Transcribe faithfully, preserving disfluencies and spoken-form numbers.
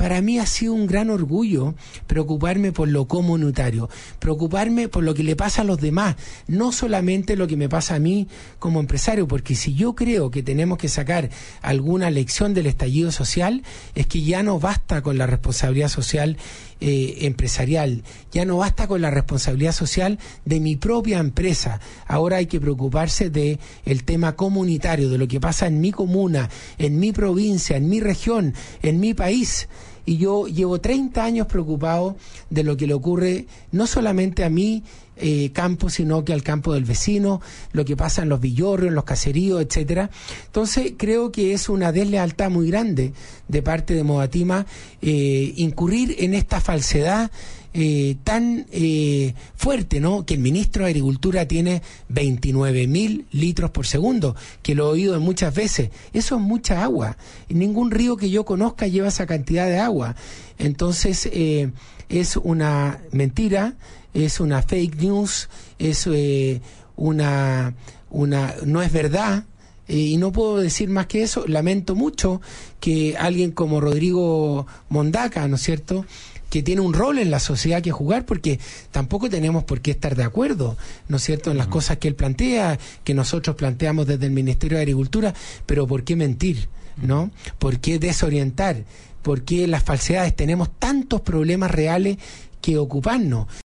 para mí ha sido un gran orgullo preocuparme por lo comunitario, preocuparme por lo que le pasa a los demás, no solamente lo que me pasa a mí como empresario, porque si yo creo que tenemos que sacar alguna lección del estallido social, es que ya no basta con la responsabilidad social eh, empresarial, ya no basta con la responsabilidad social de mi propia empresa. Ahora hay que preocuparse de el tema comunitario, de lo que pasa en mi comuna, en mi provincia, en mi región, en mi país. Y yo llevo treinta años preocupado de lo que le ocurre no solamente a mi eh, campo, sino que al campo del vecino, lo que pasa en los villorrios, en los caseríos, etcétera. Entonces creo que es una deslealtad muy grande de parte de Modatima eh, incurrir en esta falsedad Eh, tan eh, fuerte, ¿no? Que el ministro de Agricultura tiene veintinueve mil litros por segundo, que lo he oído muchas veces. Eso es mucha agua. Ningún río que yo conozca lleva esa cantidad de agua. Entonces, eh, es una mentira, es una fake news, es eh, una, una, no es verdad. Eh, y no puedo decir más que eso. Lamento mucho que alguien como Rodrigo Mondaca, ¿no es cierto?, que tiene un rol en la sociedad que jugar, porque tampoco tenemos por qué estar de acuerdo, ¿no es cierto?, en las cosas que él plantea, que nosotros planteamos desde el Ministerio de Agricultura, pero ¿por qué mentir, no? ¿Por qué desorientar? ¿Por qué las falsedades? Tenemos tantos problemas reales que ocuparnos.